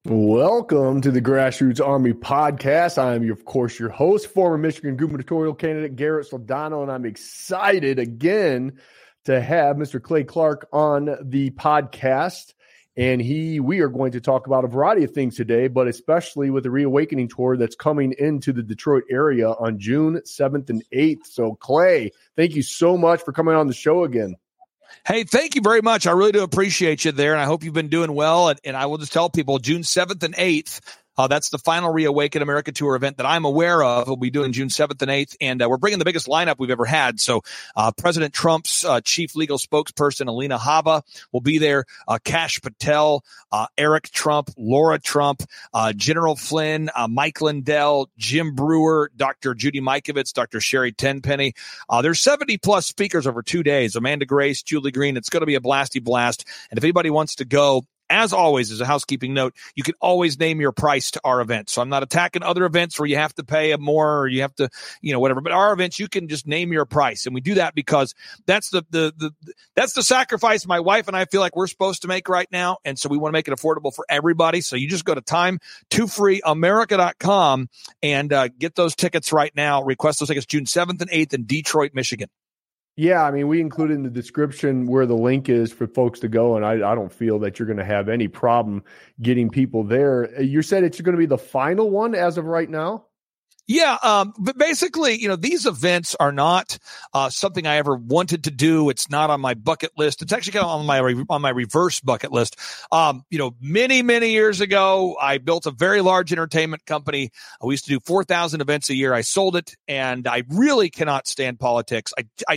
Welcome to the Grassroots Army Podcast. I'm, of course, your host, former Michigan gubernatorial candidate Garrett Soldano, and I'm excited again to have Mr. Clay Clark on the podcast. And we are going to talk about a variety of things today, but especially with the Reawakening Tour that's coming into the Detroit area on June 7th and 8th. So, Clay, thank you so much for coming on the show again. Hey, thank you very much. I really do appreciate you there, and I hope you've been doing well. And I will just tell people, June 7th and 8th, that's the final Reawaken America Tour event that I'm aware of. We'll be doing June 7th and 8th, and we're bringing the biggest lineup we've ever had. So President Trump's chief legal spokesperson, Alina Habba, will be there. Kash Patel, Eric Trump, Laura Trump, General Flynn, Mike Lindell, Jim Brewer, Dr. Judy Mikovits, Dr. Sherry Tenpenny. There's 70-plus speakers over 2 days. Amanda Grace, Julie Green. It's going to be a blasty blast. And if anybody wants to go, as always, as a housekeeping note, you can always name your price to our event. So I'm not attacking other events where you have to pay more or you have to, whatever. But our events, you can just name your price. And we do that because that's that's the sacrifice my wife and I feel like we're supposed to make right now. And so we want to make it affordable for everybody. So you just go to time2freeamerica.com and get those tickets right now. Request those tickets June 7th and 8th in Detroit, Michigan. Yeah, I mean, we included in the description where the link is for folks to go, and I don't feel that you're going to have any problem getting people there. You said it's going to be the final one as of right now? Yeah, but basically, these events are not something I ever wanted to do. It's not on my bucket list. It's actually kind of on my reverse bucket list. Many, many years ago, I built a very large entertainment company. We used to do 4,000 events a year. I sold it, and I really cannot stand politics. I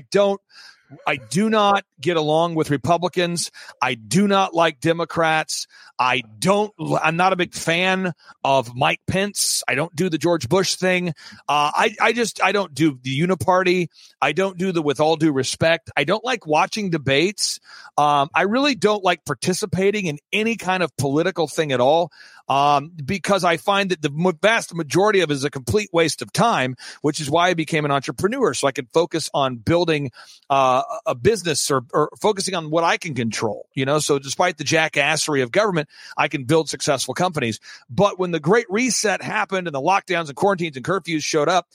do not get along with Republicans. I do not like Democrats. I'm not a big fan of Mike Pence. I don't do the George Bush thing. I don't do the uniparty. I don't do the with all due respect. I don't like watching debates. I really don't like participating in any kind of political thing at all. Because I find that the vast majority of it is a complete waste of time, which is why I became an entrepreneur. So I could focus on building a business or focusing on what I can control, so despite the jackassery of government, I can build successful companies. But when the Great Reset happened and the lockdowns and quarantines and curfews showed up,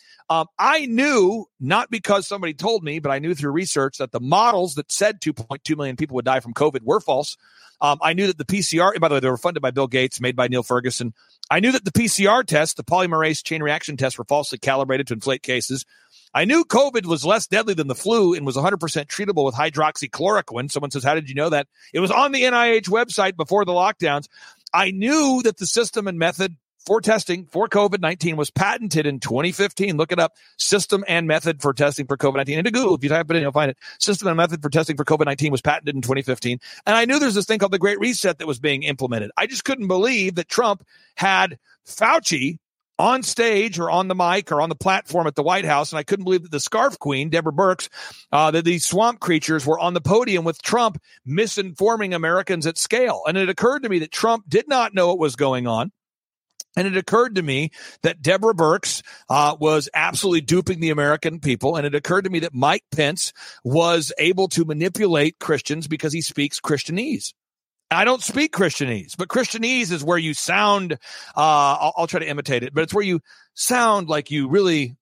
I knew, not because somebody told me, but I knew through research that the models that said 2.2 million people would die from COVID were false. I knew that the PCR, by the way, they were funded by Bill Gates, made by Neil Ferguson. I knew that the PCR test, the polymerase chain reaction tests, were falsely calibrated to inflate cases. I knew COVID was less deadly than the flu and was 100% treatable with hydroxychloroquine. Someone says, how did you know that? It was on the NIH website before the lockdowns. I knew that the system and method for testing for COVID-19 was patented in 2015. Look it up. System and method for testing for COVID-19. Into Google, if you type it in, you'll find it. System and method for testing for COVID-19 was patented in 2015. And I knew there's this thing called the Great Reset that was being implemented. I just couldn't believe that Trump had Fauci on stage or on the mic or on the platform at the White House. And I couldn't believe that the Scarf Queen, Deborah Birx, that these swamp creatures were on the podium with Trump misinforming Americans at scale. And it occurred to me that Trump did not know what was going on. And it occurred to me that Deborah Birx was absolutely duping the American people. And it occurred to me that Mike Pence was able to manipulate Christians because he speaks Christianese. I don't speak Christianese, but Christianese is where you sound, I'll try to imitate it, but it's where you sound like you really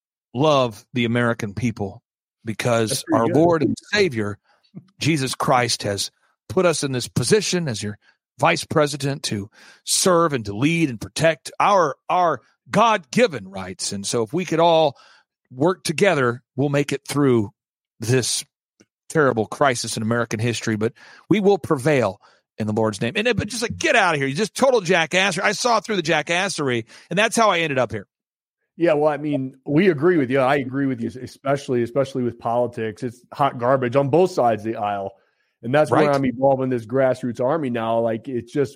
love the American people because our good Lord and Savior, Jesus Christ, has put us in this position as your vice president to serve and to lead and protect our God-given rights. And so if we could all work together, we'll make it through this terrible crisis in American history, but we will prevail in the Lord's name. But just like, get out of here. You just total jackassery. I saw through the jackassery, and that's how I ended up here. Yeah, well, I mean, we agree with you. I agree with you, especially with politics. It's hot garbage on both sides of the aisle. And that's why I'm involved in this grassroots army now. Like, it's just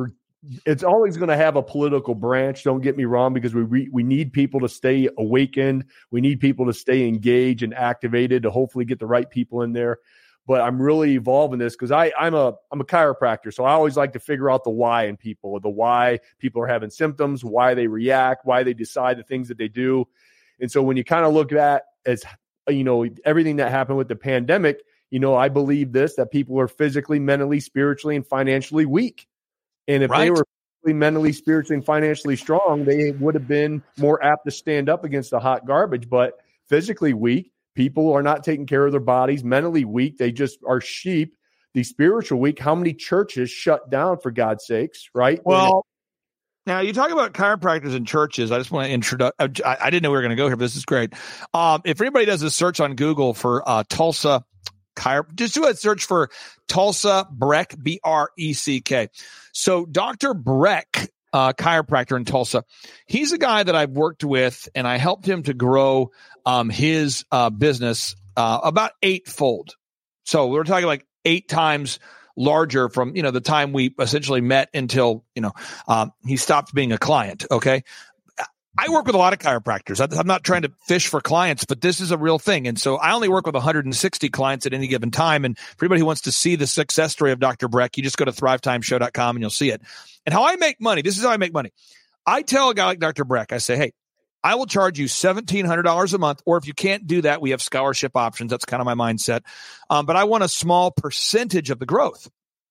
it's always going to have a political branch. Don't get me wrong, because we need people to stay awakened. We need people to stay engaged and activated to hopefully get the right people in there. But I'm really evolving this because I'm a chiropractor, so I always like to figure out the why in people, the why people are having symptoms, why they react, why they decide the things that they do. And so when you kind of look at as everything that happened with the pandemic, I believe that people are physically, mentally, spiritually, and financially weak. And if they were mentally, spiritually, and financially strong, they would have been more apt to stand up against the hot garbage. But physically weak, people are not taking care of their bodies. Mentally weak, they just are sheep. The spiritual weak, how many churches shut down, for God's sakes, right? Well, now you talk about chiropractors and churches. I just want to introduce. I didn't know we were going to go here, but this is great. If anybody does a search on Google for Tulsa just do a search for Tulsa Breck, Breck. So Dr. Breck, chiropractor in Tulsa, he's a guy that I've worked with, and I helped him to grow his business about eightfold. So we're talking like 8 times larger from, the time we essentially met until, he stopped being a client. Okay. I work with a lot of chiropractors. I'm not trying to fish for clients, but this is a real thing. And so I only work with 160 clients at any given time. And for anybody who wants to see the success story of Dr. Breck, you just go to thrivetimeshow.com and you'll see it. And how I make money, this is how I make money. I tell a guy like Dr. Breck, I say, hey, I will charge you $1,700 a month, or if you can't do that, we have scholarship options. That's kind of my mindset. But I want a small percentage of the growth.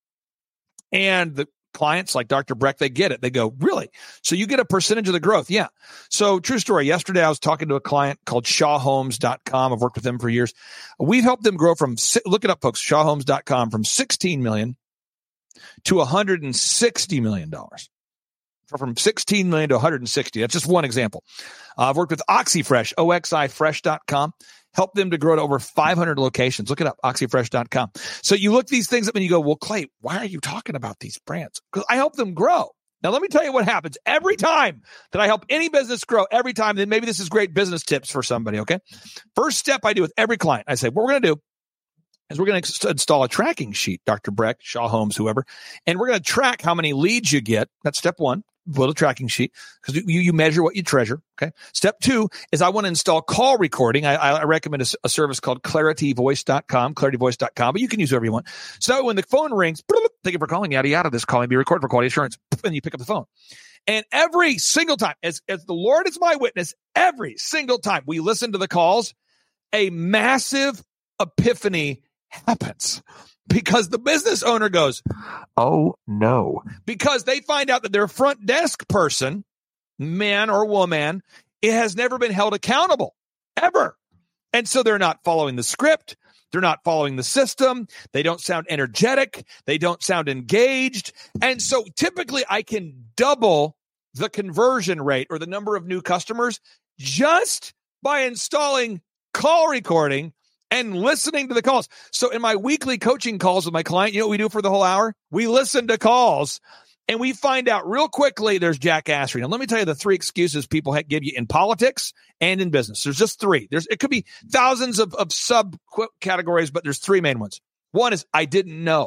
And the clients like Dr. Breck, they get it. They go, really? So you get a percentage of the growth? Yeah. So true story. Yesterday, I was talking to a client called ShawHomes.com. I've worked with them for years. We've helped them grow from, look it up, folks, ShawHomes.com, from $16 million to $160 million. From $16 million to $160. That's just one example. I've worked with OxyFresh, OXIFresh.com. Help them to grow to over 500 locations. Look it up, oxyfresh.com. So you look these things up and you go, well, Clay, why are you talking about these brands? Because I help them grow. Now, let me tell you what happens every time that I help any business grow, every time. Then maybe this is great business tips for somebody, okay? First step I do with every client, I say, what we're going to do is we're going to install a tracking sheet, Dr. Breck, Shaw Homes, whoever, and we're going to track how many leads you get. That's step one. Build a tracking sheet, because you measure what you treasure. Okay. Step 2 is I want to install call recording. I recommend a service called clarityvoice.com, but you can use whatever you want. So when the phone rings, thank you for calling, yada, yada, this call may be recorded for quality assurance, and you pick up the phone. And every single time, as the Lord is my witness, every single time we listen to the calls, a massive epiphany happens. Because the business owner goes, oh no, because they find out that their front desk person, man or woman, it has never been held accountable ever. And so they're not following the script. They're not following the system. They don't sound energetic. They don't sound engaged. And so typically I can double the conversion rate or the number of new customers just by installing call recording and listening to the calls. So in my weekly coaching calls with my client, you know what we do for the whole hour? We listen to calls, and we find out real quickly there's jackassery. Now, let me tell you the 3 excuses people give you in politics and in business. There's just 3. It could be thousands of sub-categories, but there's 3 main ones. One is, I didn't know.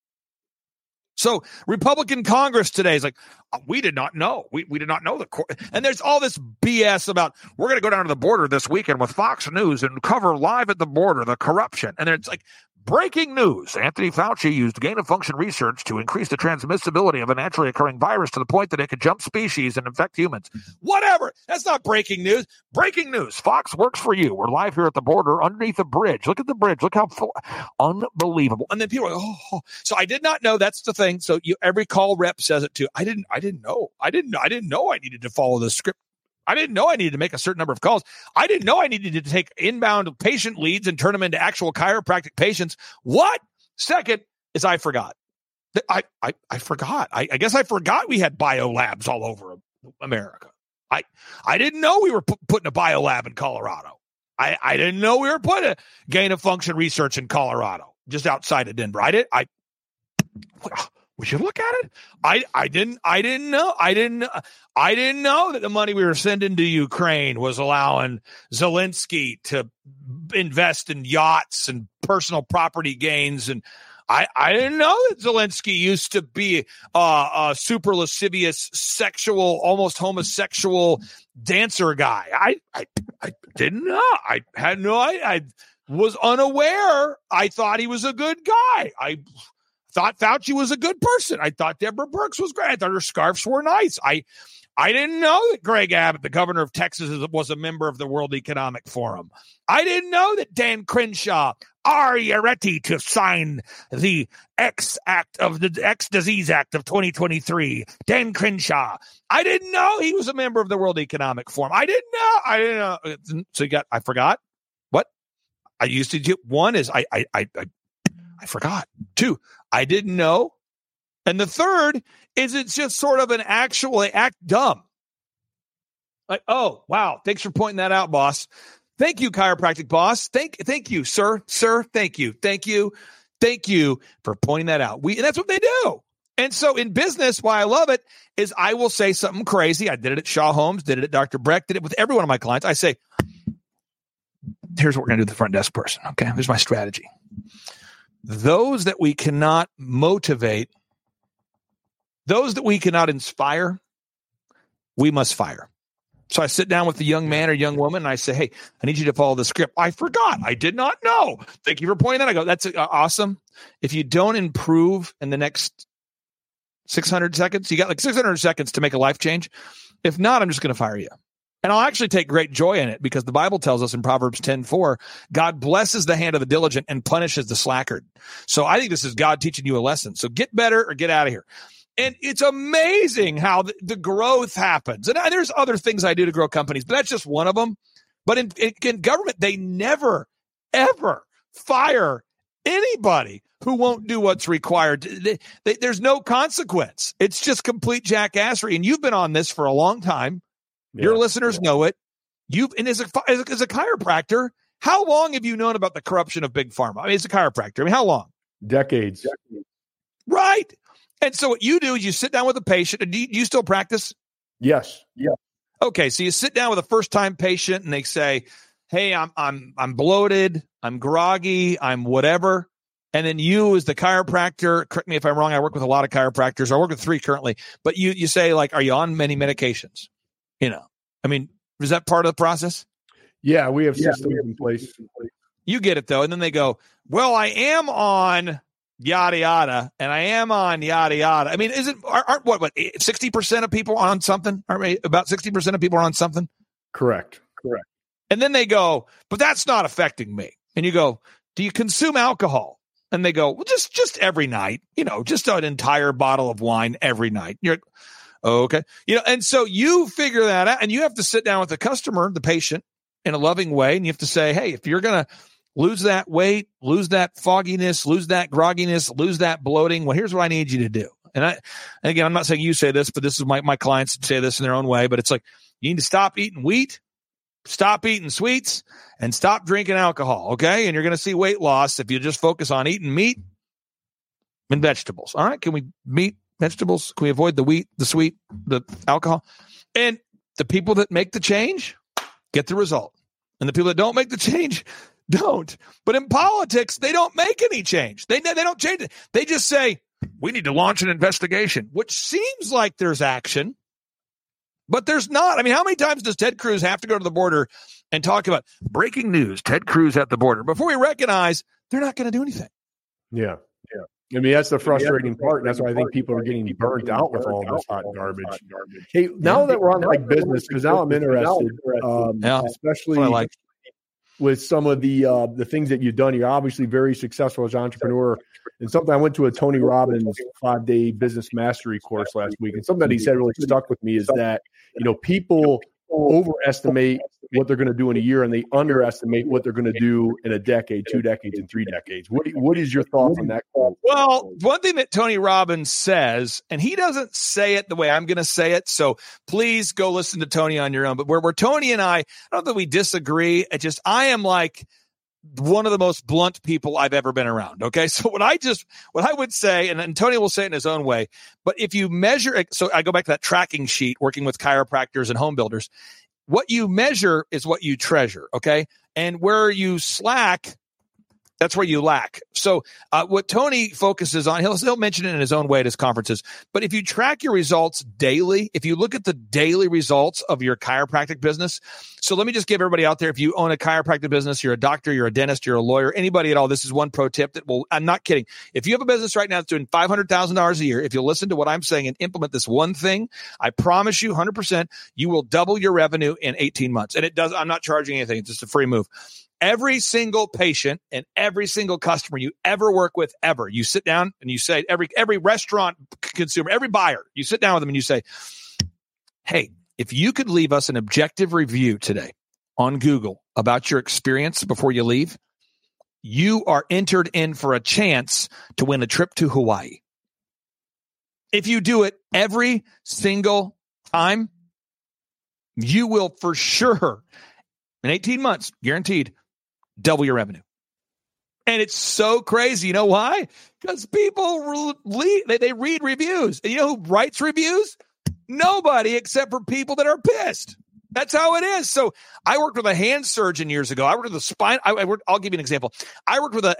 So Republican Congress today is like, we did not know. We did not know the court. And there's all this BS about, we're going to go down to the border this weekend with Fox News and cover live at the border the corruption. And it's like, breaking news. Anthony Fauci used gain-of-function research to increase the transmissibility of a naturally occurring virus to the point that it could jump species and infect humans. Whatever. That's not breaking news. Breaking news. Fox works for you. We're live here at the border underneath the bridge. Look at the bridge. Look how unbelievable. And then people are like, oh. So I did not know. That's the thing. So every call rep says it too. I didn't know. I didn't know I needed to follow the script. I didn't know I needed to make a certain number of calls. I didn't know I needed to take inbound patient leads and turn them into actual chiropractic patients. What? Second is I forgot. I forgot. I guess I forgot we had biolabs all over America. I didn't know we were putting a biolab in Colorado. I didn't know we were putting a gain of function research in Colorado, just outside of Denver. We should look at it. I didn't know that the money we were sending to Ukraine was allowing Zelensky to invest in yachts and personal property gains. And I didn't know that Zelensky used to be a super lascivious, sexual, almost homosexual dancer guy. I didn't know. I had no idea. I was unaware. I thought he was a good guy. I thought Fauci was a good person. I thought Deborah Birx was great. I thought her scarves were nice. I I didn't know that Greg Abbott, the governor of Texas, was a member of the World Economic Forum. I didn't know that Dan Crenshaw, are you ready to sign the X Disease Act of 2023? Dan Crenshaw. I didn't know he was a member of the World Economic Forum. I didn't know. So I forgot. What? I used to do. One is I forgot. Two, I didn't know. And the third is it's just sort of an actually act dumb. Like, oh, wow. Thanks for pointing that out, boss. Thank you, chiropractic boss. Thank you, sir. Sir, thank you. Thank you. Thank you for pointing that out. And that's what they do. And so in business, why I love it is I will say something crazy. I did it at Shaw Homes, did it at Dr. Breck, did it with every one of my clients. I say, here's what we're going to do with the front desk person. Okay, here's my strategy. Those that we cannot motivate, those that we cannot inspire, we must fire. So I sit down with the young man or young woman and I say, hey, I need you to follow the script. I forgot. I did not know. Thank you for pointing that. I go, that's awesome. If you don't improve in the next 600 seconds, you got like 600 seconds to make a life change. If not, I'm just going to fire you. And I'll actually take great joy in it because the Bible tells us in Proverbs 10:4, God blesses the hand of the diligent and punishes the slackard. So I think this is God teaching you a lesson. So get better or get out of here. And it's amazing how the growth happens. And there's other things I do to grow companies, but that's just one of them. But in government, they never, ever fire anybody who won't do what's required. There's no consequence. It's just complete jackassery. And you've been on this for a long time. Yeah, your listeners know it. And as a chiropractor, how long have you known about the corruption of big pharma? I mean, as a chiropractor, I mean, how long? Decades. Right. And so what you do is you sit down with a patient. And do you still practice? Yes. Yeah. Okay. So you sit down with a first-time patient and they say, hey, I'm bloated. I'm groggy. I'm whatever. And then you as the chiropractor, correct me if I'm wrong. I work with a lot of chiropractors. I work with 3 currently. But you say, like, are you on many medications? You know, I mean, is that part of the process? Yeah, we have systems in place. You get it, though. And then they go, well, I am on yada, yada, and I am on yada, yada. I mean, aren't 60% of people on something? About 60% of people are on something? Correct. And then they go, but that's not affecting me. And you go, do you consume alcohol? And they go, well, just every night, just an entire bottle of wine every night. You're like, okay. And so you figure that out and you have to sit down with the customer, the patient, in a loving way. And you have to say, hey, if you're going to lose that weight, lose that fogginess, lose that grogginess, lose that bloating, well, here's what I need you to do. And again, I'm not saying you say this, but this is my clients say this in their own way, but it's like, you need to stop eating wheat, stop eating sweets, and stop drinking alcohol. Okay. And you're going to see weight loss if you just focus on eating meat and vegetables. All right. Can we meat, vegetables? Can we avoid the wheat, the sweet, the alcohol? And the people that make the change get the result. And the people that don't make the change don't. But in politics, they don't make any change. They don't change it. They just say, we need to launch an investigation, which seems like there's action, but there's not. I mean, how many times does Ted Cruz have to go to the border and talk about breaking news, Ted Cruz at the border, before we recognize they're not going to do anything? Yeah. I mean, that's the frustrating part. And that's why I think people are getting burnt out with all this hot garbage. Hey, now that we're on like business, because now I'm interested, especially with some of the things that you've done. You're obviously very successful as an entrepreneur. And something I went to a Tony Robbins 5-day business mastery course last week. And something that he said really stuck with me is that, people overestimate what they're going to do in a year and they underestimate what they're going to do in a decade, 2 decades, and 3 decades. What is your thoughts on that? Well, one thing that Tony Robbins says, and he doesn't say it the way I'm going to say it, so please go listen to Tony on your own. But where Tony and I don't think we disagree. I am like one of the most blunt people I've ever been around. Okay. So what I would say, and Tony will say it in his own way, but if you measure it, so I go back to that tracking sheet working with chiropractors and home builders, what you measure is what you treasure. Okay. And where you slack That's where you lack. So what Tony focuses on, he'll mention it in his own way at his conferences. But if you track your results daily, if you look at the daily results of your chiropractic business, so let me just give everybody out there, if you own a chiropractic business, you're a doctor, you're a dentist, you're a lawyer, anybody at all, this is one pro tip that will, I'm not kidding. If you have a business right now that's doing $500,000 a year, if you listen to what I'm saying and implement this one thing, I promise you 100%, you will double your revenue in 18 months. And it does, I'm not charging anything. It's just a free move. Every single patient and every single customer you ever work with, ever, you sit down and you say, every restaurant consumer, every buyer, you sit down with them and you say, hey, if you could leave us an objective review today on Google about your experience before you leave, you are entered in for a chance to win a trip to Hawaii. If you do it every single time, you will for sure, in 18 months, guaranteed, double your revenue. And it's so crazy. You know why? Because people they read reviews. And you know who writes reviews? Nobody except for people that are pissed. That's how it is. So I worked with a hand surgeon years ago. I worked with a spine. I'll give you an example. I worked with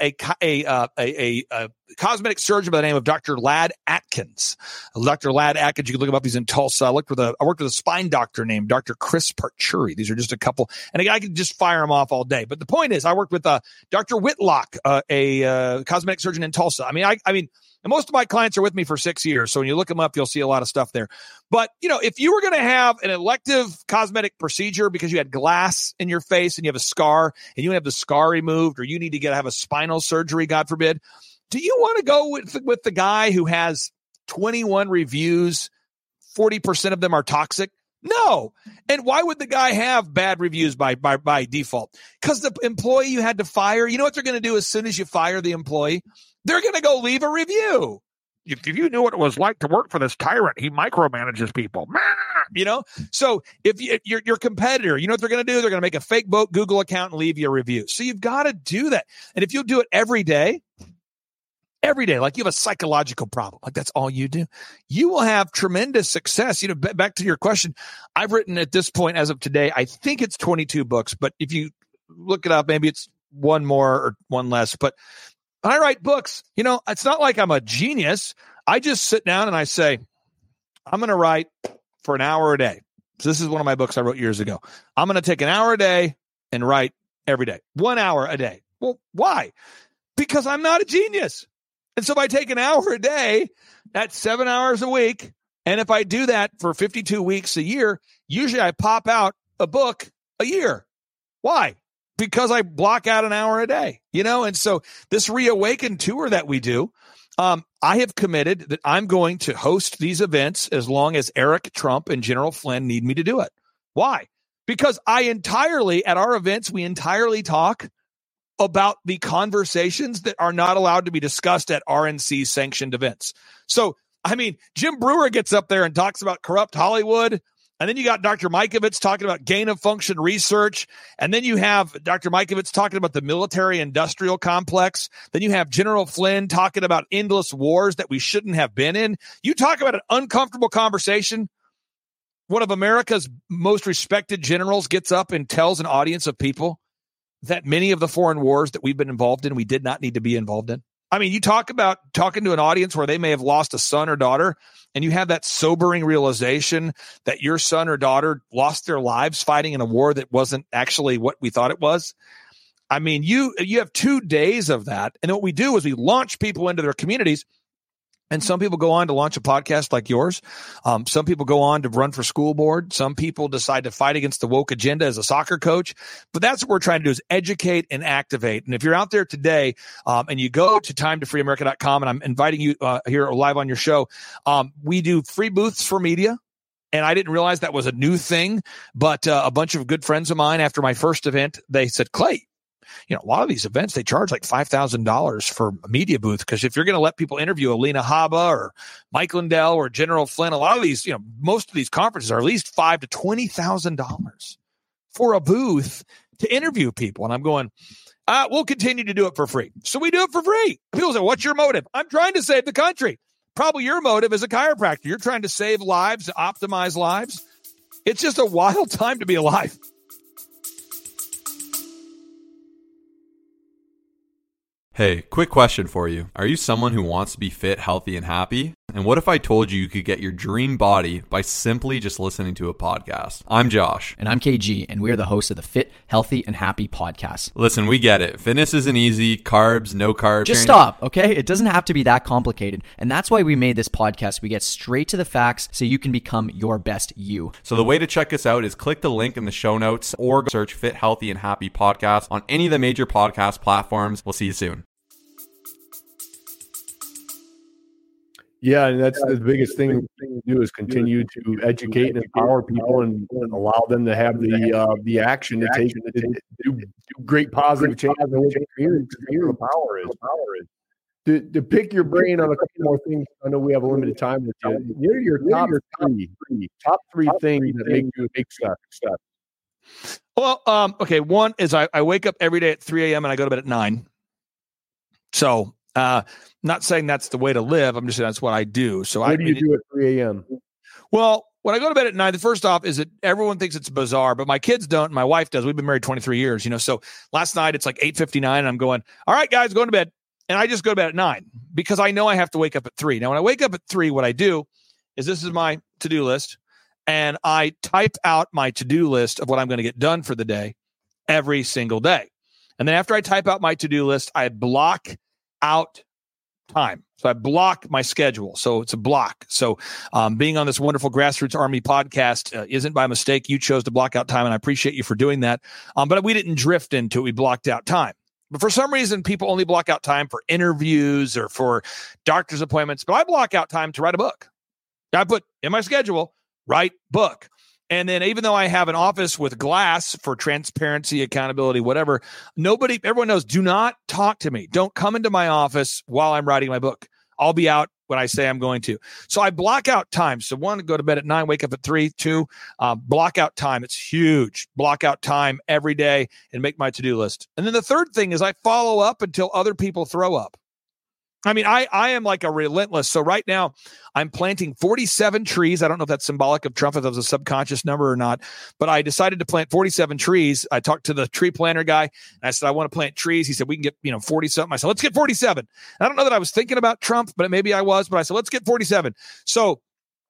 a cosmetic surgeon by the name of Dr. Ladd Atkins. Dr. Ladd Atkins, you can look him up. He's in Tulsa. I worked with a spine doctor named Dr. Chris Parchuri. These are just a couple. And I could just fire them off all day. But the point is, I worked with Dr. Whitlock, a cosmetic surgeon in Tulsa. I mean, and most of my clients are with me for 6 years. So when you look them up, you'll see a lot of stuff there. But, if you were going to have an elective cosmetic procedure because you had glass in your face and you have a scar and you have the scar removed, or you need to have a spinal surgery, God forbid, do you want to go with the guy who has 21 reviews, 40% of them are toxic? No. And why would the guy have bad reviews by default? Because the employee you had to fire, you know what they're going to do as soon as you fire the employee? They're going to go leave a review. If you knew what it was like to work for this tyrant, he micromanages people. So if your competitor, you know what they're going to do? They're going to make a fake Google account and leave you a review. So you've got to do that. And if you'll do it every day, like you have a psychological problem, like that's all you do, you will have tremendous success. Back to your question, I've written at this point, as of today, I think it's 22 books, but if you look it up, maybe it's one more or one less, but I write books. It's not like I'm a genius. I just sit down and I say, I'm going to write for an hour a day. So this is one of my books I wrote years ago. I'm going to take an hour a day and write every day, 1 hour a day. Well, why? Because I'm not a genius. And so if I take an hour a day, that's 7 hours a week. And if I do that for 52 weeks a year, usually I pop out a book a year. Why? Because I block out an hour a day, and so this Reawaken tour that we do, I have committed that I'm going to host these events as long as Eric Trump and General Flynn need me to do it. Why? Because at our events, we entirely talk about the conversations that are not allowed to be discussed at RNC sanctioned events. So, Jim Brewer gets up there and talks about corrupt Hollywood. And then you got Dr. Mikovits talking about gain of function research. And then you have Dr. Mikovits talking about the military industrial complex. Then you have General Flynn talking about endless wars that we shouldn't have been in. You talk about an uncomfortable conversation. One of America's most respected generals gets up and tells an audience of people that many of the foreign wars that we've been involved in, we did not need to be involved in. You talk about talking to an audience where they may have lost a son or daughter, and you have that sobering realization that your son or daughter lost their lives fighting in a war that wasn't actually what we thought it was. You have 2 days of that. And what we do is we launch people into their communities. And some people go on to launch a podcast like yours. Some people go on to run for school board. Some people decide to fight against the woke agenda as a soccer coach. But that's what we're trying to do, is educate and activate. And if you're out there today and you go to timetofreeamerica.com, and I'm inviting you here live on your show, we do free booths for media. And I didn't realize that was a new thing. But a bunch of good friends of mine, after my first event, they said, Clay, a lot of these events, they charge like $5,000 for a media booth. Because if you're going to let people interview Alina Habba or Mike Lindell or General Flynn, a lot of these, most of these conferences are at least $5,000 to $20,000 for a booth to interview people. And I'm going, we'll continue to do it for free. So we do it for free. People say, what's your motive? I'm trying to save the country. Probably your motive as a chiropractor. You're trying to save lives, optimize lives. It's just a wild time to be alive. Hey, quick question for you. Are you someone who wants to be fit, healthy, and happy? And what if I told you could get your dream body by simply just listening to a podcast? I'm Josh. And I'm KG, and we are the hosts of the Fit, Healthy, and Happy podcast. Listen, we get it. Fitness isn't easy. Carbs, no carbs. Just stop, okay? It doesn't have to be that complicated. And that's why we made this podcast. We get straight to the facts so you can become your best you. So the way to check us out is click the link in the show notes or search Fit, Healthy, and Happy podcast on any of the major podcast platforms. We'll see you soon. Yeah, and that's the biggest thing to do is continue to educate and empower people and allow them to have the action to take to do great positive change in the community. The power is. To pick your brain on a couple more things. I know we have a limited time with you. What are your top three things that make you a big step? Well, okay. One is I wake up every day at 3 a.m. and I go to bed at 9. So, not saying that's the way to live. I'm just saying that's what I do. So what do you do at 3 a.m.? Well, when I go to bed at 9, the first off is that everyone thinks it's bizarre, but my kids don't. And my wife does. We've been married 23 years, So last night it's like 8:59 and I'm going, all right, guys, going to bed. And I just go to bed at 9 because I know I have to wake up at 3. Now, when I wake up at 3, what I do is this is my to-do list. And I type out my to-do list of what I'm going to get done for the day every single day. And then after I type out my to-do list, I block out time. So I block my schedule. So it's a block. So being on this wonderful Grassroots Army podcast isn't by mistake. You chose to block out time, and I appreciate you for doing that. But we didn't drift into it. We blocked out time. But for some reason, people only block out time for interviews or for doctor's appointments. But I block out time to write a book. I put in my schedule, write book. And then even though I have an office with glass for transparency, accountability, whatever, everyone knows, do not talk to me. Don't come into my office while I'm writing my book. I'll be out when I say I'm going to. So I block out time. So 1, go to bed at 9, wake up at 3. 2, block out time. It's huge. Block out time every day and make my to-do list. And then the third thing is I follow up until other people throw up. I mean, I am like a relentless. So right now I'm planting 47 trees. I don't know if that's symbolic of Trump, if that was a subconscious number or not, but I decided to plant 47 trees. I talked to the tree planter guy and I said, I want to plant trees. He said, we can get, 40 something. I said, let's get 47. I don't know that I was thinking about Trump, but maybe I was, but I said, let's get 47. So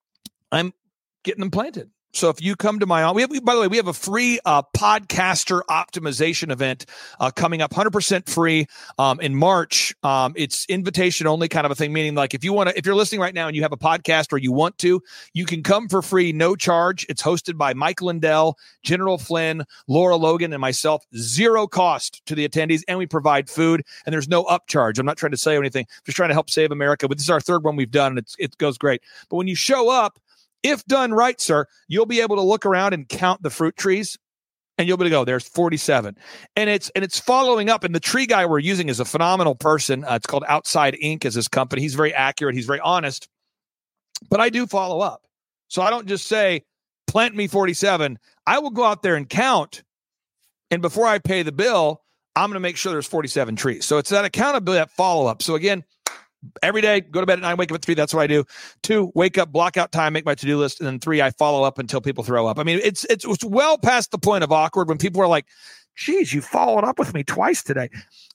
I'm getting them planted. So if you come to my office, by the way, we have a free podcaster optimization event coming up, 100% free in March. It's invitation only kind of a thing, meaning like if you're listening right now and you have a podcast or you want to, you can come for free, no charge. It's hosted by Mike Lindell, General Flynn, Laura Logan, and myself. 0 cost to the attendees, and we provide food, and there's no upcharge. I'm not trying to say anything, just trying to help save America. But this is our third one we've done, and it goes great. But when you show up, if done right, sir, you'll be able to look around and count the fruit trees, and you'll be able to go, there's 47. And it's following up. And the tree guy we're using is a phenomenal person. It's called Outside Inc. is his company. He's very accurate. He's very honest. But I do follow up. So I don't just say, plant me 47. I will go out there and count. And before I pay the bill, I'm going to make sure there's 47 trees. So it's that accountability, that follow-up. So again, every day, go to bed at 9, wake up at 3. That's what I do. 2, wake up, block out time, make my to-do list. And then 3, I follow up until people throw up. I mean, it's well past the point of awkward when people are like, geez, you followed up with me twice today.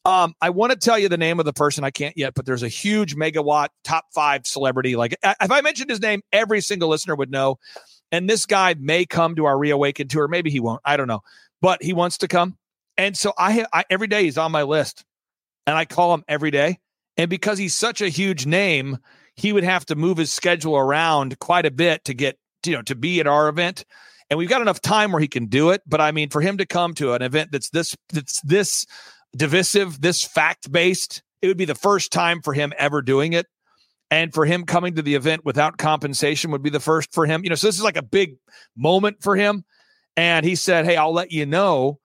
I want to tell you the name of the person. I can't yet, but there's a huge megawatt top 5 celebrity. Like if I mentioned his name, every single listener would know. And this guy may come to our Reawaken tour. Maybe he won't. I don't know. But he wants to come. And so I every day he's on my list. And I call him every day. And because he's such a huge name, he would have to move his schedule around quite a bit to get, to be at our event. And we've got enough time where he can do it. But I mean, for him to come to an event that's this divisive, this fact-based, it would be the first time for him ever doing it. And for him coming to the event without compensation would be the first for him. So this is like a big moment for him. And he said, hey, I'll let you know,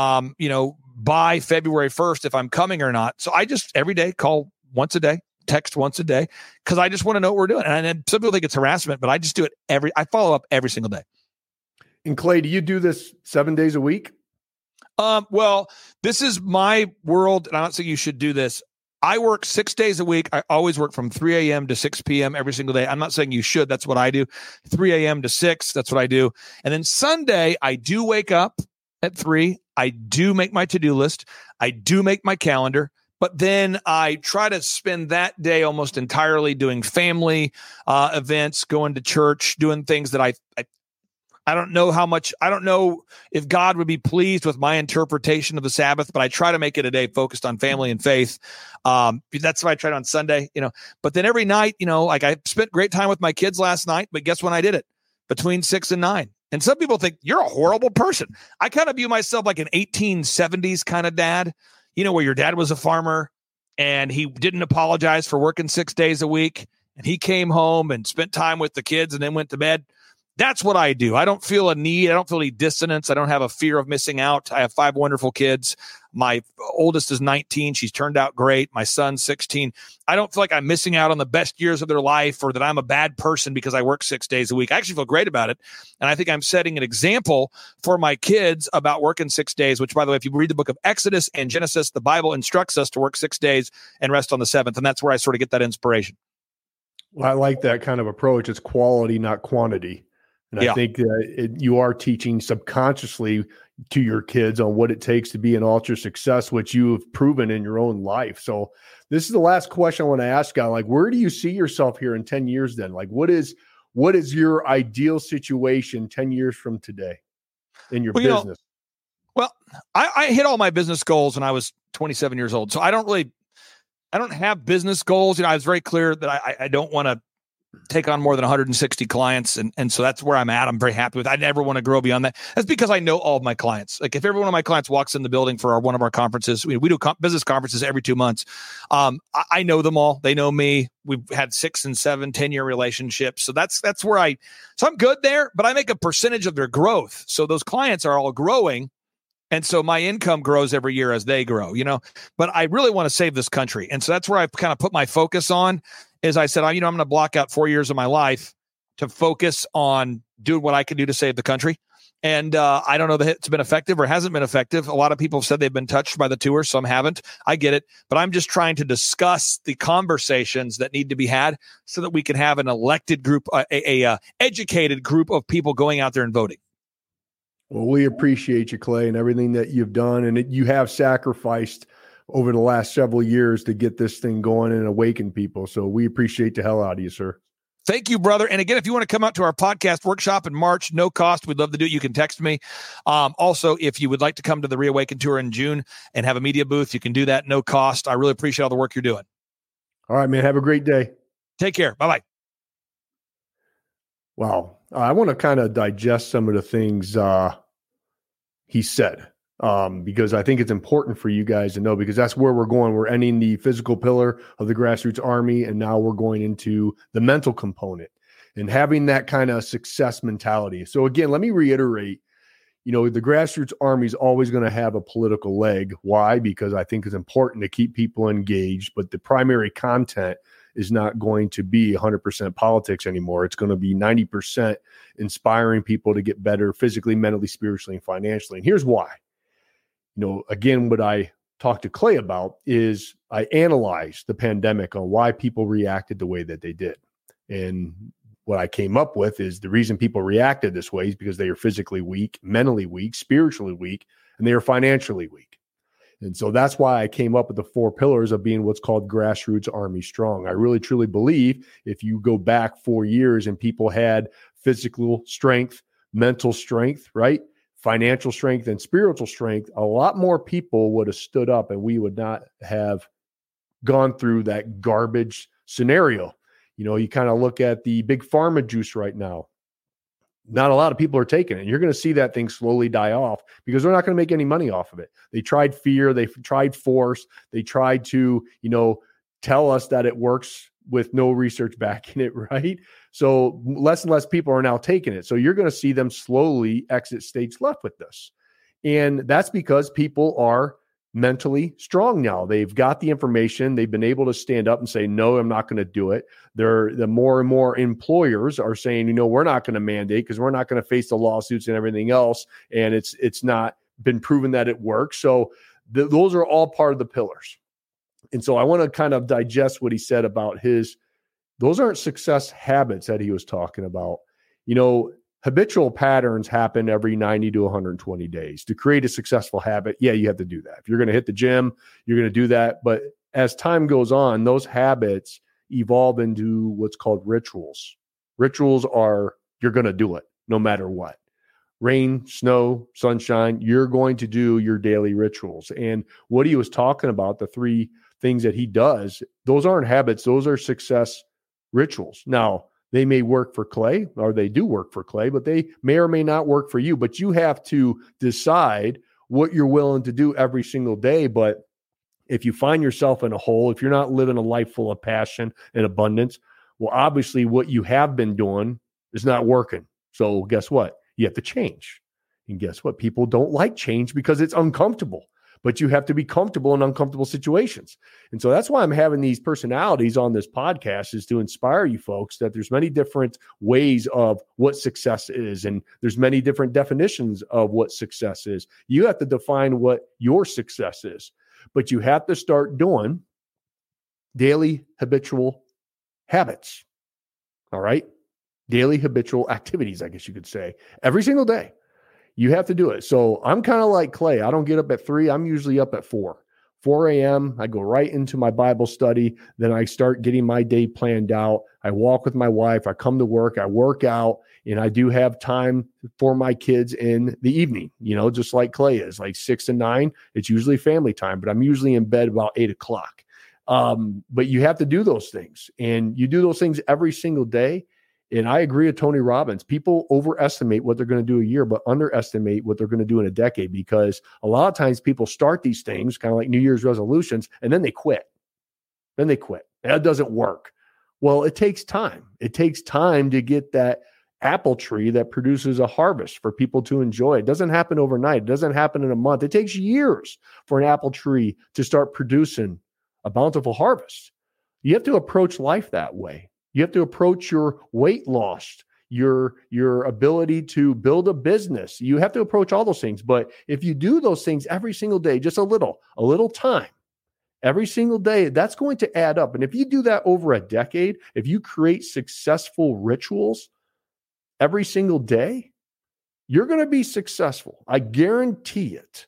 by February 1st if I'm coming or not. So I just every day call once a day, text once a day, because I just want to know what we're doing. And some people think it's harassment, but I just do it I follow up every single day. And Clay, do you do this 7 days a week? Well, this is my world, and I'm not saying you should do this. I work 6 days a week. I always work from 3 a.m. to 6 p.m. every single day. I'm not saying you should. That's what I do. 3 a.m. to 6. That's what I do. And then Sunday, I do wake up at 3. I do make my to-do list. I do make my calendar. But then I try to spend that day almost entirely doing family events, going to church, doing things that I don't know I don't know if God would be pleased with my interpretation of the Sabbath, but I try to make it a day focused on family and faith. That's what I tried on Sunday, but then every night, like I spent great time with my kids last night, but guess when I did it? Between 6 and 9. And some people think you're a horrible person. I kind of view myself like an 1870s kind of dad, where your dad was a farmer and he didn't apologize for working 6 days a week. And he came home and spent time with the kids and then went to bed. That's what I do. I don't feel a need. I don't feel any dissonance. I don't have a fear of missing out. I have 5 wonderful kids. My oldest is 19. She's turned out great. My son's 16. I don't feel like I'm missing out on the best years of their life or that I'm a bad person because I work 6 days a week. I actually feel great about it. And I think I'm setting an example for my kids about working 6 days, which, by the way, if you read the book of Exodus and Genesis, the Bible instructs us to work 6 days and rest on the seventh. And that's where I sort of get that inspiration. Well, I like that kind of approach. It's quality, not quantity. And I think that you are teaching subconsciously to your kids on what it takes to be an ultra success, which you have proven in your own life. So this is the last question I want to ask you. Like, where do you see yourself here in 10 years then? Like, what is your ideal situation 10 years from today in your business? I hit all my business goals when I was 27 years old. So I don't have business goals. I was very clear that I don't want to take on more than 160 clients. And so that's where I'm at. I'm very happy with it. I never want to grow beyond that. That's because I know all of my clients. Like if every one of my clients walks in the building for one of our conferences, we do business conferences every 2 months. I know them all. They know me. We've had 6 and 7, 10-year relationships. So that's where so I'm good there, but I make a percentage of their growth. So those clients are all growing. And so my income grows every year as they grow, but I really want to save this country. And so that's where I've kind of put my focus on. Is I said, I'm going to block out 4 years of my life to focus on doing what I can do to save the country. And I don't know that it's been effective or hasn't been effective. A lot of people have said they've been touched by the tour. Some haven't. I get it. But I'm just trying to discuss the conversations that need to be had so that we can have an elected group, a educated group of people going out there and voting. Well, we appreciate you, Clay, and everything that you've done. And you have sacrificed over the last several years to get this thing going and awaken people. So we appreciate the hell out of you, sir. Thank you, brother. And again, if you want to come out to our podcast workshop in March, no cost, we'd love to do it. You can text me. Also, if you would like to come to the Reawaken Tour in June and have a media booth, you can do that, no cost. I really appreciate all the work you're doing. All right, man. Have a great day. Take care. Bye-bye. Wow. I want to kind of digest some of the things he said. Because I think it's important for you guys to know, because that's where we're going. We're ending the physical pillar of the Grassroots Army, and now we're going into the mental component and having that kind of success mentality. So again, let me reiterate, the Grassroots Army is always going to have a political leg. Why? Because I think it's important to keep people engaged, but the primary content is not going to be 100% politics anymore. It's going to be 90% inspiring people to get better physically, mentally, spiritually, and financially. And here's why. Again, what I talked to Clay about is I analyzed the pandemic on why people reacted the way that they did. And what I came up with is the reason people reacted this way is because they are physically weak, mentally weak, spiritually weak, and they are financially weak. And so that's why I came up with the 4 pillars of being what's called Grassroots Army Strong. I really, truly believe if you go back 4 years and people had physical strength, mental strength, right? Financial strength and spiritual strength, a lot more people would have stood up and we would not have gone through that garbage scenario. You kind of look at the big pharma juice right now. Not a lot of people are taking it. You're going to see that thing slowly die off because they're not going to make any money off of it. They tried fear. They tried force. They tried to, tell us that it works with no research backing it, right? So less and less people are now taking it. So you're going to see them slowly exit stage left with this. And that's because people are mentally strong now. They've got the information. They've been able to stand up and say, no, I'm not going to do it. The more and more employers are saying, we're not going to mandate because we're not going to face the lawsuits and everything else. And it's not been proven that it works. So those are all part of the pillars. And so I want to kind of digest what he said about those aren't success habits that he was talking about. habitual patterns happen every 90 to 120 days. To create a successful habit, yeah, you have to do that. If you're going to hit the gym, you're going to do that. But as time goes on, those habits evolve into what's called rituals. Rituals are, you're going to do it no matter what. Rain, snow, sunshine, you're going to do your daily rituals. And what he was talking about, the 3 things that he does, those aren't habits. Those are success rituals. Now, they may work for Clay, or they do work for Clay, but they may or may not work for you. But you have to decide what you're willing to do every single day. But if you find yourself in a hole, if you're not living a life full of passion and abundance, well, obviously what you have been doing is not working. So guess what? You have to change. And guess what? People don't like change because it's uncomfortable. But you have to be comfortable in uncomfortable situations. And so that's why I'm having these personalities on this podcast, is to inspire you folks that there's many different ways of what success is. And there's many different definitions of what success is. You have to define what your success is, but you have to start doing daily habitual habits. All right. Daily habitual activities, I guess you could say, every single day. You have to do it. So I'm kind of like Clay. I don't get up at 3. I'm usually up at 4 a.m. I go right into my Bible study. Then I start getting my day planned out. I walk with my wife. I come to work. I work out, and I do have time for my kids in the evening, just like Clay is, like 6 to 9. It's usually family time, but I'm usually in bed about 8 o'clock. But you have to do those things, and you do those things every single day. And I agree with Tony Robbins. People overestimate what they're going to do a year, but underestimate what they're going to do in a decade, because a lot of times people start these things kind of like New Year's resolutions, and then they quit. That doesn't work. Well, it takes time. It takes time to get that apple tree that produces a harvest for people to enjoy. It doesn't happen overnight. It doesn't happen in a month. It takes years for an apple tree to start producing a bountiful harvest. You have to approach life that way. You have to approach your weight loss, your ability to build a business. You have to approach all those things. But if you do those things every single day, just a little time, every single day, that's going to add up. And if you do that over a decade, if you create successful rituals every single day, you're going to be successful. I guarantee it.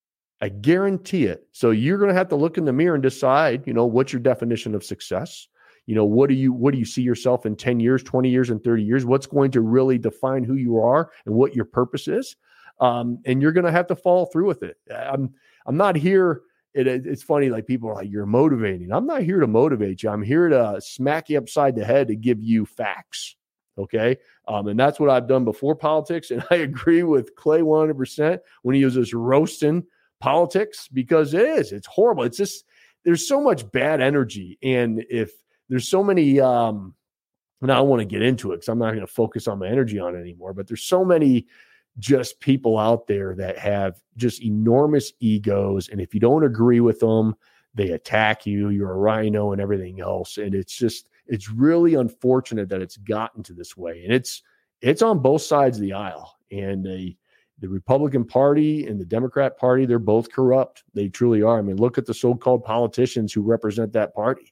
So you're going to have to look in the mirror and decide, what's your definition of success? What do you see yourself in 10 years, 20 years, and 30 years? What's going to really define who you are and what your purpose is? And you're going to have to follow through with it. I'm not here. It's funny, like people are like, you're motivating. I'm not here to motivate you. I'm here to smack you upside the head to give you facts. Okay. And that's what I've done before politics. And I agree with Clay 100% when he uses roasting politics, because it's horrible. It's just, there's so much bad energy. And if there's so many, and I don't want to get into it because I'm not going to focus on my energy on it anymore, but there's so many just people out there that have just enormous egos. And if you don't agree with them, they attack you. You're a rhino and everything else. And it's really unfortunate that it's gotten to this way. And it's on both sides of the aisle. And the Republican Party and the Democrat Party, they're both corrupt. They truly are. I mean, look at the so-called politicians who represent that party.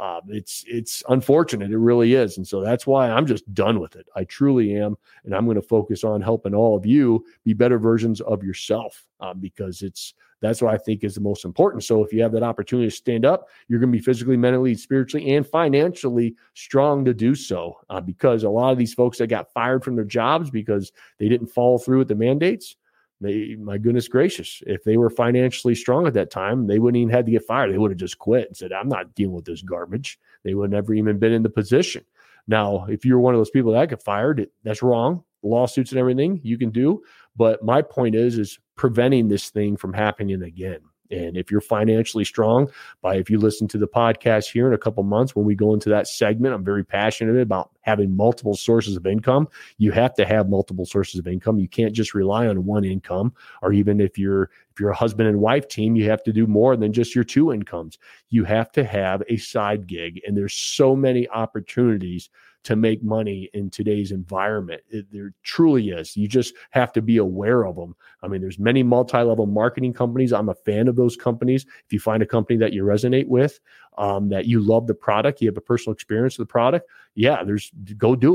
It's unfortunate. It really is. And so that's why I'm just done with it. I truly am. And I'm going to focus on helping all of you be better versions of yourself, because that's what I think is the most important. So if you have that opportunity to stand up, you're going to be physically, mentally, spiritually, and financially strong to do so, because a lot of these folks that got fired from their jobs because they didn't follow through with the mandates, my goodness gracious, if they were financially strong at that time, they wouldn't even have to get fired. They would have just quit and said, I'm not dealing with this garbage. They would have never even been in the position. Now, if you're one of those people that got fired, that's wrong. Lawsuits and everything you can do. But my point is preventing this thing from happening again. And if you're financially strong, if you listen to the podcast here in a couple months, when we go into that segment, I'm very passionate about having multiple sources of income. You have to have multiple sources of income. You can't just rely on one income, or even if you're a husband and wife team, you have to do more than just your two incomes. You have to have a side gig. And there's so many opportunities to make money in today's environment. There truly is. You just have to be aware of them. I mean, there's many multi-level marketing companies. I'm a fan of those companies. If you find a company that you resonate with, that you love the product, you have a personal experience with the product, go do it.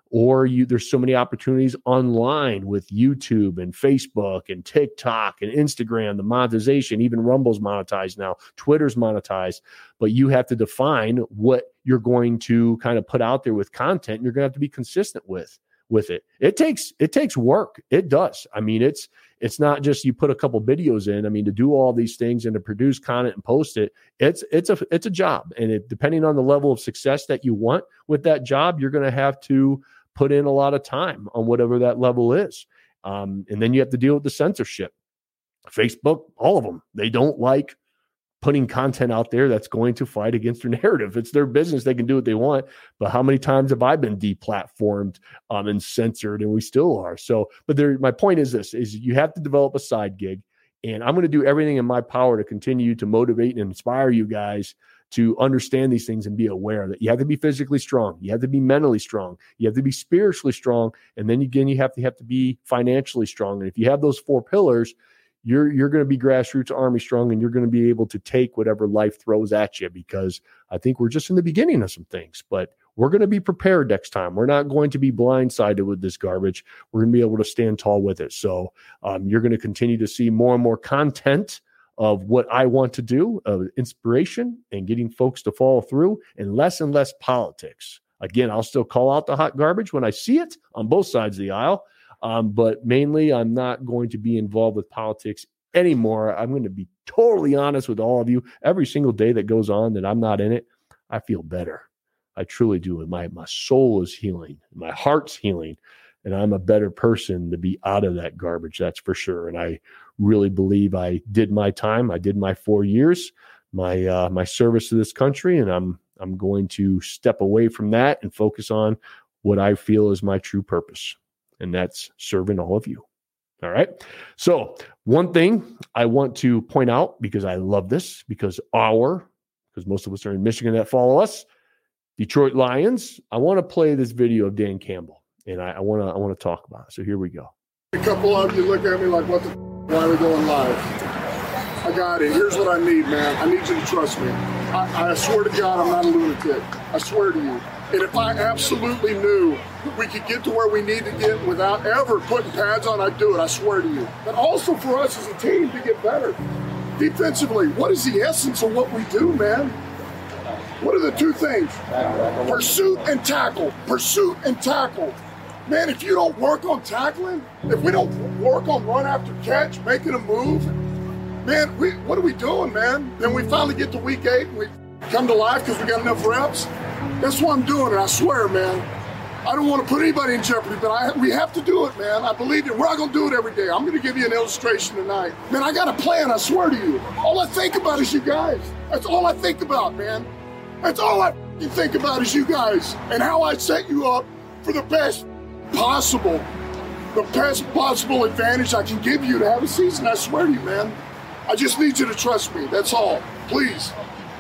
or there's so many opportunities online with YouTube and Facebook and TikTok and Instagram, the monetization, even Rumble's monetized now, Twitter's monetized, but you have to define what you're going to kind of put out there with content. And you're going to have to be consistent with it. It takes work. It does. I mean, it's not just you put a couple videos in. I mean, to do all these things and to produce content and post it, it's a job. And depending on the level of success that you want with that job, you're going to have to put in a lot of time on whatever that level is. And then you have to deal with the censorship. Facebook, all of them, they don't like putting content out there that's going to fight against their narrative. It's their business. They can do what they want. But how many times have I been deplatformed and censored, and we still are? So, but my point is this, is you have to develop a side gig, and I'm going to do everything in my power to continue to motivate and inspire you guys to understand these things and be aware that you have to be physically strong. You have to be mentally strong. You have to be spiritually strong. And then again, you have to be financially strong. And if you have those 4 pillars, you're going to be grassroots Army strong, and you're going to be able to take whatever life throws at you, because I think we're just in the beginning of some things, but we're going to be prepared next time. We're not going to be blindsided with this garbage. We're going to be able to stand tall with it. So you're going to continue to see more and more content of what I want to do, of inspiration and getting folks to follow through, and less politics. Again, I'll still call out the hot garbage when I see it on both sides of the aisle. But mainly, I'm not going to be involved with politics anymore. I'm going to be totally honest with all of you. Every single day that goes on that I'm not in it, I feel better. I truly do. And my soul is healing. My heart's healing. And I'm a better person to be out of that garbage. That's for sure. And I really believe I did my time. I did my 4 years, my service to this country. And I'm going to step away from that and focus on what I feel is my true purpose. And that's serving all of you. All right. So one thing I want to point out, because I love this, because most of us are in Michigan that follow us, Detroit Lions, I want to play this video of Dan Campbell. And I want to talk about it. So here we go. A couple of you look at me like, why are we going live? I got it. Here's what I need, man. I need you to trust me. I swear to God, I'm not a lunatic. I swear to you. And if I absolutely knew we could get to where we need to get without ever putting pads on, I'd do it. I swear to you. But also for us as a team to get better. Defensively, what is the essence of what we do, man? What are the 2 things? Pursuit and tackle. Pursuit and tackle. Man, if you don't work on tackling, if we don't work on run after catch, making a move, man, what are we doing, man? Then we finally get to week 8 and we come to life because we got enough reps. That's what I'm doing, and I swear, man, I don't want to put anybody in jeopardy, but we have to do it, man. I believe it. We're not going to do it every day. I'm going to give you an illustration tonight. Man, I got a plan, I swear to you. All I think about is you guys. That's all I think about, man. That's all I think about is you guys and how I set you up for the best possible advantage I can give you to have a season. I swear to you, man. I just need you to trust me. That's all. Please.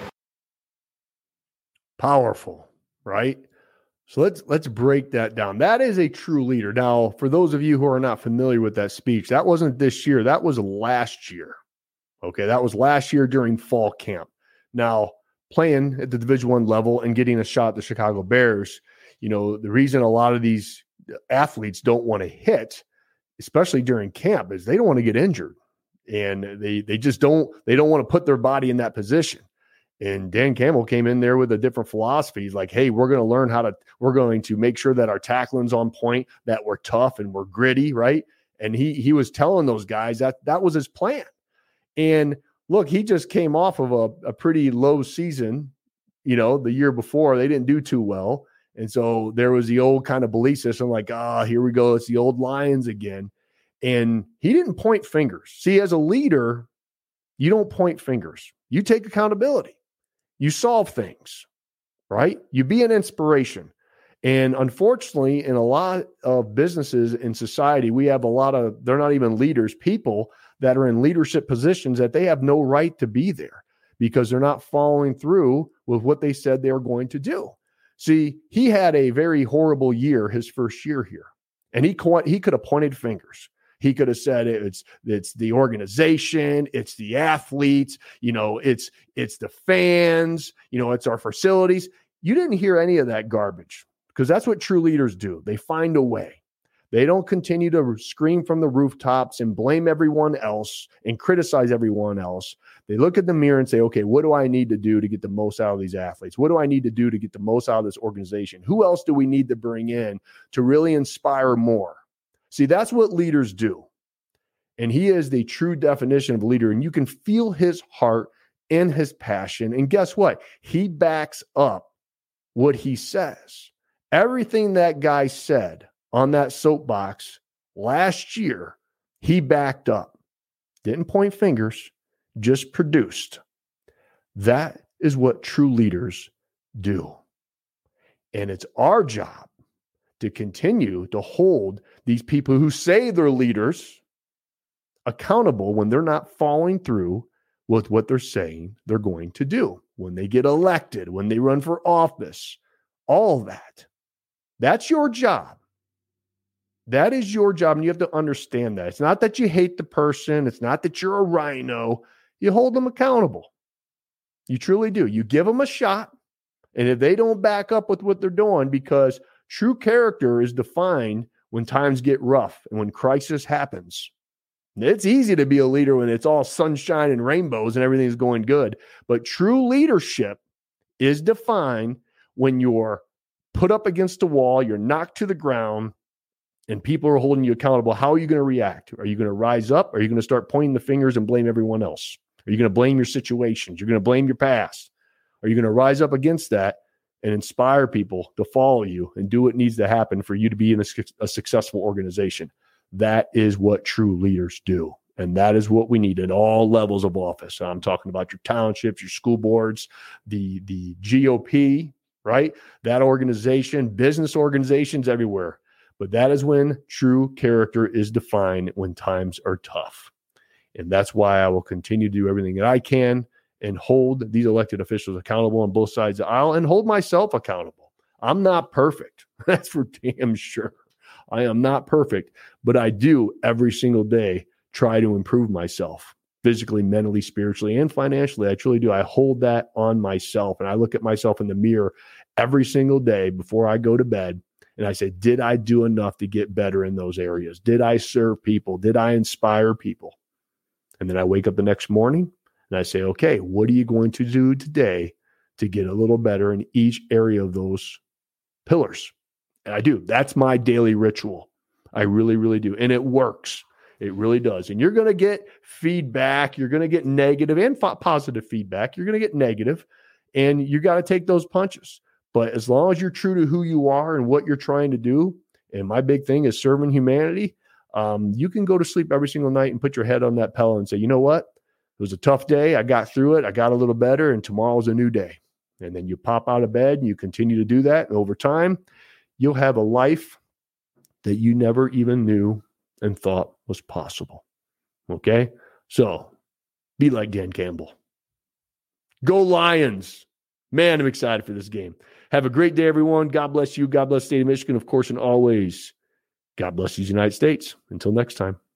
Powerful, right? So let's break that down. That is a true leader. Now, for those of you who are not familiar with that speech, that wasn't this year. That was last year. Okay, that was last year during fall camp. Now, playing at the Division I level and getting a shot at the Chicago Bears, the reason a lot of these athletes don't want to hit, especially during camp, is they don't want to get injured. And they just don't want to put their body in that position. And Dan Campbell came in there with a different philosophy. He's like, hey, we're going to make sure that our tackling's on point, that we're tough and we're gritty, right? And he was telling those guys that was his plan. And look, he just came off of a pretty low season, the year before. They didn't do too well. And so there was the old kind of belief system, like, here we go. It's the old Lions again. And he didn't point fingers. See, as a leader, you don't point fingers. You take accountability. You solve things, right? You be an inspiration. And unfortunately, in a lot of businesses in society, we have they're not even leaders, people that are in leadership positions that they have no right to be there because they're not following through with what they said they were going to do. See, he had a very horrible year, his first year here, and he could have pointed fingers. He could have said it's the organization, it's the athletes, it's the fans, it's our facilities. You didn't hear any of that garbage because that's what true leaders do. They find a way. They don't continue to scream from the rooftops and blame everyone else and criticize everyone else. They look at the mirror and say, okay, what do I need to do to get the most out of these athletes? What do I need to do to get the most out of this organization? Who else do we need to bring in to really inspire more? See, that's what leaders do. And he is the true definition of a leader. And you can feel his heart and his passion. And guess what? He backs up what he says. Everything that guy said on that soapbox last year, he backed up. Didn't point fingers, just produced. That is what true leaders do. And it's our job to continue to hold these people who say they're leaders accountable when they're not following through with what they're saying they're going to do. When they get elected, when they run for office, all that. That's your job. That is your job, and you have to understand that. It's not that you hate the person. It's not that you're a rhino. You hold them accountable. You truly do. You give them a shot, and if they don't back up with what they're doing, because true character is defined when times get rough and when crisis happens. It's easy to be a leader when it's all sunshine and rainbows and everything's going good, but true leadership is defined when you're put up against the wall, you're knocked to the ground, and people are holding you accountable. How are you going to react? Are you going to rise up? Or are you going to start pointing the fingers and blame everyone else? Are you going to blame your situations? You're going to blame your past? Are you going to rise up against that and inspire people to follow you and do what needs to happen for you to be in a successful organization? That is what true leaders do. And that is what we need at all levels of office. So I'm talking about your townships, your school boards, the GOP, right? That organization, business organizations everywhere. But that is when true character is defined when times are tough. And that's why I will continue to do everything that I can and hold these elected officials accountable on both sides of the aisle and hold myself accountable. I'm not perfect. That's for damn sure. I am not perfect, but I do every single day try to improve myself physically, mentally, spiritually, and financially. I truly do. I hold that on myself, and I look at myself in the mirror every single day before I go to bed. And I say, did I do enough to get better in those areas? Did I serve people? Did I inspire people? And then I wake up the next morning and I say, okay, what are you going to do today to get a little better in each area of those pillars? And I do. That's my daily ritual. I really, really do. And it works. It really does. And you're going to get feedback. You're going to get negative and positive feedback. You're going to get negative, and you got to take those punches. But as long as you're true to who you are and what you're trying to do, and my big thing is serving humanity, you can go to sleep every single night and put your head on that pillow and say, you know what? It was a tough day. I got through it. I got a little better, and tomorrow's a new day. And then you pop out of bed and you continue to do that. And over time, you'll have a life that you never even knew and thought was possible. Okay? So be like Dan Campbell. Go Lions. Man, I'm excited for this game. Have a great day, everyone. God bless you. God bless the state of Michigan, of course, and always, God bless these United States. Until next time.